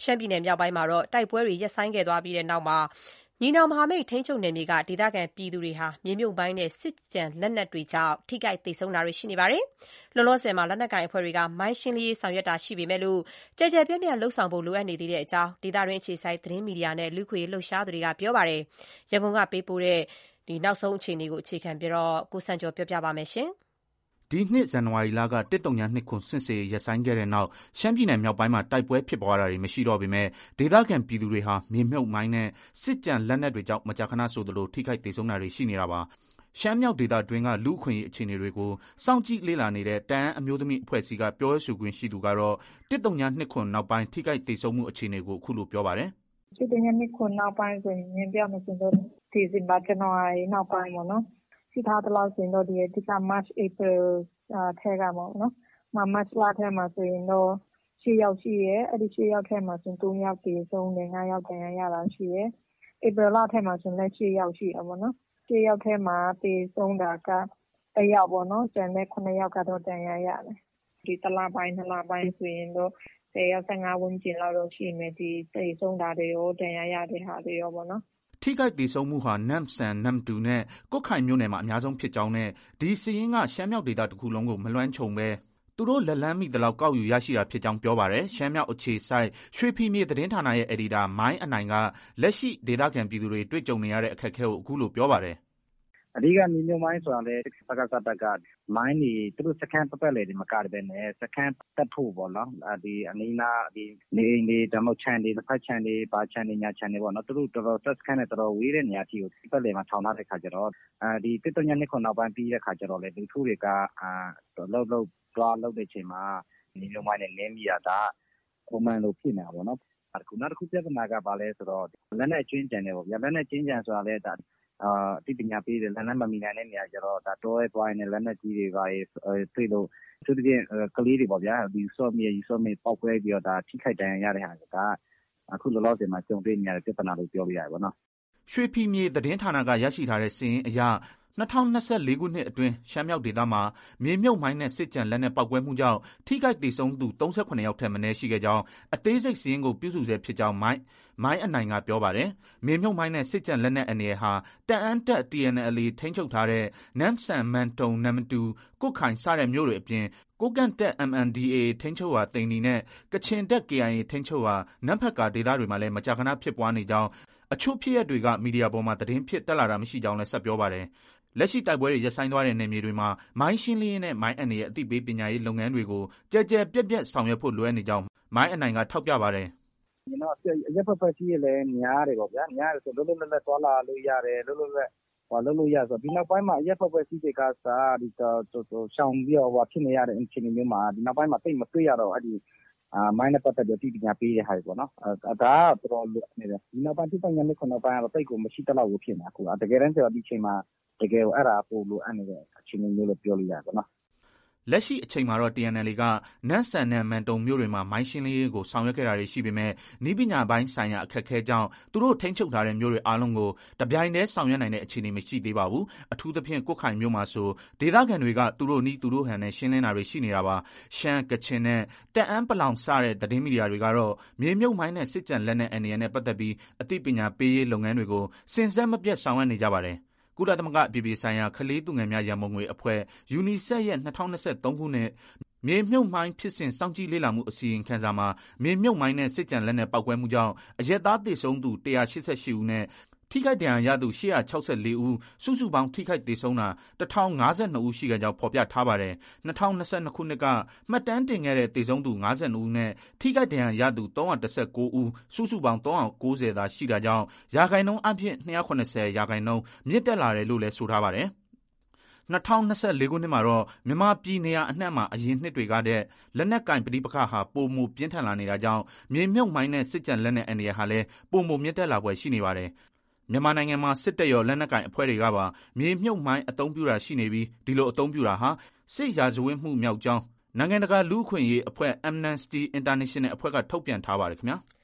ရှမ်းပြည်နယ်မြောက်ပိုင်းမှာတော့တိုက်ပွဲတွေရပ်ဆိုင်းခဲ့သွားပြီးနောက်မှာညီနောင်မဟာမိတ်ထိန်းချုပ်နယ်မြေကဒေသခံပြည်သူတွေဟာမြေမြုပ်မိုင်းနဲ့စစ်ကျန်လက်နက်တွေကြောင့်ထိခိုက်သေဆုံးတာတွေရှိနေပါတယ်။လောလောဆယ်မှာလက်နက်ကိုင်အဖွဲ့တွေကမိုင်းရှင်းလင်းရေးဆောင်ရွက်တာရှိပေမဲ့ကျယ်ကျယ်ပြန့်ပြန့်လှုပ်ဆောင်ဖို့လိုအပ်နေသေးတဲ့အကြောင်းဒေသတွင်းအခြေစိုက်သတင်းမီဒီယာနဲ့လူ့အခွင့်အရေးလှုပ်ရှားသူတွေကပြောပါတယ်။ရန်ကုန်ကပေးပို့တဲ့နောက်ဆုံးအခြေအနေကိုအခြေခံပြီးကိုစံကျော်ပြောပြပါမယ်။ဒီနှစ်ဇန်နဝါရီလက102စစ်ဆင်ရေးရပ်ဆိုင်းခဲ့တဲ့နောက်ရှမ်းပြည်နယ်မြောက်ပိုင်းမှာတိုက်ပွဲဖြစ်ပွားတာတွေမရှိတော့ပေမဲ့ဒေသခံပြည်သူတွေဟာမြေမြုပ်မိုင်းနဲ့စစ်ကျန်လက်နက်တွေကြောင့်မကြာခဏဆိုသလိုထိခိုက်သေဆုံးတာတွေရှိနေတာပါ။ရှမ်းမြောက်ဒေသတွင်းကလူ့အခွင့်အရေးအခြေအနေတွေကိုစောင့်ကြည့်လေ့လာနေတဲ့တအန်းအမျိုးသမီးအဖွဲ့အစည်းကပြောရေးဆိုခွင့်ရှိသူကတော့102နောက်ပိုင်းထိခိုက်သေဆုံးမှုအခြေအနေကိုအခုလိုပြောပါတယ်။102နောက်ပိုင်းဆိုရင်ပြောမယ်ဆိုတော့ဒီဇင်ဘာဇန်နဝါရီနောက်ပိုင်းပေါ့နော်ရှိထားသလောက်ဆိုရင်တော့ဒီက March April ထဲကပေါ့နော်March လထဲမှာဆိုရင်တော့6ယောက်ရှိရဲအဲ့ဒီ6ယောက်ထဲမှာဆိုရင်3ယောက်သေဆုံးတယ်9ယောက်ဒဏ်ရာရတာရှိရဲ April လထဲမှာဆိုရင်လည်း6ယောက်ရှိရပါတော့6ယောက်ထဲမှာသေဆုံးတာက1ယောက်ပေါ့နော်ကျန်တဲ့9ယောက်ကတော့ဒဏ်ရာရတယ်ဒီတစ်လပိုင်း2လပိုင်းဆိုရင်တော့10ယောက်15ဝန်းကျင်လောက်တော့ရှိမယ်ဒီသေဆုံးတာတွေရောဒဏ်ရာရတဲ့ဟာတွေရောပေါ့နော်ထိခိုက်သေဆုံးမှုဟာနမ်ဆန်နမ်တူနဲ့ကွတ်ခိုင်မြို့နယ်မှာအများဆုံးဖြစ်ကြောင်းနဲ့ဒီစည်ရင်းကရှမ်းမြောက်ဒေသတစ်ခုလုံးကိုမလွှမ်းခြုံပဲသူတို့လက်လန်းမိသလောက်ကောက်ယူရရှိတာဖြစ်ကြောင်းပြောပါတယ်။ရှမ်းမြောက်အခြေစိုက်ရွှေဖီမြေသတင်းဌာနရဲ့အယ်ဒီတာမိုင်းအနိုင်ကလက်ရှိဒေသခံပြည်သူတွေတွေ့ကြုံနေရတဲ့အခက်အခဲကိုအခုလိုပြောပါတယ်အဓိကမြေမြုပ်မိုင်းဆိုတာလေစကားစတက်ကမိုင်းတွေသူတို့စကန်ပတ်ပတ်လေဒီမကရပဲနဲ့စကန်တက်ဖို့ပေါ့နော်ဒီအနီးနာဒီနေအိမ်တွေဓမ္မချန်တွေတစ်ဖက်ချန်တွေဘာချန်တွေညာချန်တွေပေါ့နော်သူတို့တော်တော်စကန်နဲ့တော်တော်ဝေးတဲ့နေရာကြီးကိုပတ်လေမှာထောင်ထားတဲ့ခါကျတော့ဒီ102ခုနောက်ပိုင်းပြီးတဲ့ခါကျတော့လေလူထုတွေကလှုပ်သွားလှုပ်တဲ့ချိန်မှာမြေမြုပ်မိုင်းနဲ့နင်းမိရတာပုံမှန်လိုဖြစ်နေတာပေါ့နော်အခုနောက်တစ်ခုပြဿနာကဘာလဲဆိုတော့လက်နဲ့ကျွင်းကြံတယ်ပေါ့ဗျာလက်နဲ့ကျွင်းကြံဆိုတာလေဒါအသိပညာပေးတယ်လက်နက်မမီနိုင်တဲ့နေရာကျတော့ဒါတော့သွားရင်လက်နက်ကြီးတွေပါတွေ့လို့သူတို့ကလေးတွေပေါ့ဗျာဒီစော့မြေပောက်ကွဲပြီးတော့ဒါထိခိုက်ဒဏ်ရာရတဲ့ဟာကအခုလောလောဆယ်မှာကြုံတွေ့နေရတဲ့ပြဿနာလို့ပြောပြရတယ်ပေါ့နော်ရွှေဖီမြေသတင်းဌာနကရရှိထားတဲ့စာရင်းအရ2024ခုနှစ်အတွင်းရှမ်းမြောက်ဒေသမှာမြေမြုပ်မိုင်းနဲ့စစ်ကြံလက်နက်ပောက်ကွဲမှုကြောင့်ထိခိုက်သေဆုံးသူ38ယောက်ထက်မနည်းရှိခဲ့ကြောင်းအသေးစိတ်စာရင်းကိုပြုစုဆဲဖြစ်ကြောင်းမိုင်းအနိုင်ကပြောပါတယ်။မြေမြုပ်မိုင်းနဲ့စစ်ကြံလက်နက်အန္တရာယ်ဟာတအန်းတက် TNLA ထိန်းချုပ်ထားတဲ့နမ်ဆန်မန်တုံနမ်တူကွတ်ခိုင်စတဲ့မြို့တွေအပြင်ကိုကန့်တက် MNDAA ထိန်းချုပ်ရာတိန်နီနဲ့ကချင်တက် KIA ထိန်းချုပ်ရာနမ်ဖတ်ကာဒေသတွေမှာလည်းမကြာခဏဖြစ်ပွားနေကြောင်းအချို့ဖြစ်ရပ်တွေကမီဒီယာပေါ်မှာသတင်းဖြစ်တက်လာတာမရှိကြောင်းလည်းဆက်ပြောပါတယ်။လက်ရှိတိုက်ပွဲတွေရပ်ဆိုင်းသွားတဲ့နယ်မြေတွေမှာမိုင်းရှင်းလင်းရေးနဲ့မိုင်းအန္တရာယ်အသိပေးပညာရေးလုပ်ငန်းတွေကိုကြဲကြဲပြက်ပြက်ဆောင်ရွက်ဖို့လိုအပ်နေကြောင်းမိုင်းအနိုင်ကထောက်ပြပါတယ်။ဒီတော့ရပ်ဖက်ကြီးလည်းများတယ်ပေါ့ဗျာ။များတယ်ဆိုလွတ်လွတ်လပ်လပ်သွားလာလို့ရတယ်လွတ်လွတ်လပ်လုပ်လို့ရဆိုဒီနောက်ပိုင်းမှာရပ်ဖက်ကြီးတွေကစားဒီရှောင်းပြီးတော့ဖြစ်နေရတဲ့အခြေအနေမျိုးမှာဒီနောက်ပိုင်းမှာတိတ်မတွေ့ရတော့အဲ့ဒီမိုင်းနဲ့ပတ်သက်ပြီးပညာပေးတဲ့ဟာတွေပေါ့နော်ဒါကတော်တော်လိုနေတယ်ဒီနောက်ပိုင်းတိတ်ညနေ9နောက်ပိုင်းကတော့တိတ်ကိုမရှိတလောက်ကိုဖြစ်နေတာအခုတကယ်တမ်းကျတော့ဒီချိန်မှာတကယ်ကိုအဲ့ဒါပို့လို့အဲ့နေတဲ့အခြေအနေမျိုးလို့ပြောလို့ရတယ်ပေါ့နော်လက်ရှိအချိန်မှာတော့ TNLA ကနန့်ဆန်နဲ့မန်တုံမြို့တွေမှာမိုင်းရှင်းလင်းရေးကိုဆောင်ရွက်ခဲ့တာတွေရှိပေမဲ့နည်းပညာပိုင်းဆိုင်ရာအခက်အခဲကြောင့်သူတို့ထိန်းချုပ်ထားတဲ့မြို့တွေအားလုံးကိုတပြိုင်တည်းဆောင်ရွက်နိုင်တဲ့အခြေအနေမရှိသေးပါဘူး။အထူးသဖြင့်ကွတ်ခိုင်မြို့မှာဆိုဒေသခံတွေကသူတို့နီးသူတို့ဟန်နဲ့ရှင်းလင်းတာတွေရှိနေတာပါ။ရှမ်းကချင်နဲ့တအန်းပလောင်စတဲ့သတင်းမီဒီယာတွေကတော့မြေမြုပ်မိုင်းနဲ့စစ်ကြံလက်နက်အန္တရာယ်နဲ့ပတ်သက်ပြီးအသိပညာပေးရေးလုပ်ငန်းတွေကိုစဉ်ဆက်မပြတ်ဆောင်ရွက်နေကြပါတယ်။ကုလသမဂ္ဂအပြည်ပြည်ဆိုင်ရာကလေးသူငယ်များရန်ပုံငွေအဖွဲ့ UNICEF ရဲ့2023ခုနှစ်မြေမြုပ်မိုင်းဖြစ်စဉ်စောင့်ကြည့်လေ့လာမှုအစီရင်ခံစာမှာမြေမြုပ်မိုင်းနဲ့စစ်ကြံလက်နက်ပောက်ကွဲမှုကြောင့်အရက်သားသေဆုံးသူ188ဦးနဲ့ထိခိုက်ဒဏ်ရာရသူ864ဦးစုစုပေါင်းထိခိုက်သေဆုံးတာ1052ဦးရှိခဲ့ကြောင်းဖော်ပြထားပါတယ်။2022ခုနှစ်ကမှတ်တမ်းတင်ခဲ့တဲ့သေဆုံးသူ52ဦးနဲ့ထိခိုက်ဒဏ်ရာရသူ319ဦးစုစုပေါင်း390သာရှိတာကြောင့်ရာခိုင်နှုန်းအဖြစ်280ရာခိုင်နှုန်းမြင့်တက်လာတယ်လို့လည်းဆိုထားပါတယ်။2024ခုနှစ်မှာတော့မြန်မာပြည်နေရာအနှံ့မှာအရင်နှစ်တွေကတည်းလက်နက်ကင်ပဋိပက္ခဟာပိုမိုပြင်းထန်လာနေတာကြောင့်မြေမြုပ်မိုင်းနဲ့စစ်ကြံလက်နက်အန္တရာယ်ဟာလည်းပိုမိုမြင့်တက်လာဖွယ်ရှိနေပါတယ်။မြန်မာနိုင်ငံမှာစစ်တပ်ရောလက်နက်ကင်အဖွဲ့တွေကပါမြေမြုပ်မိုင်းအသုံးပြုတာရှိနေပြီးဒီလိုအသုံးပြုတာဟာစစ်ရာဇဝတ်မှုမြောက်ကြောင်းနိုင်ငံတကာလူ့အခွင့်အရေးအဖွဲ့ Amnesty International အဖွဲ့ကထုတ်ပြန်ထားပါတယ်ခင်ဗျာ။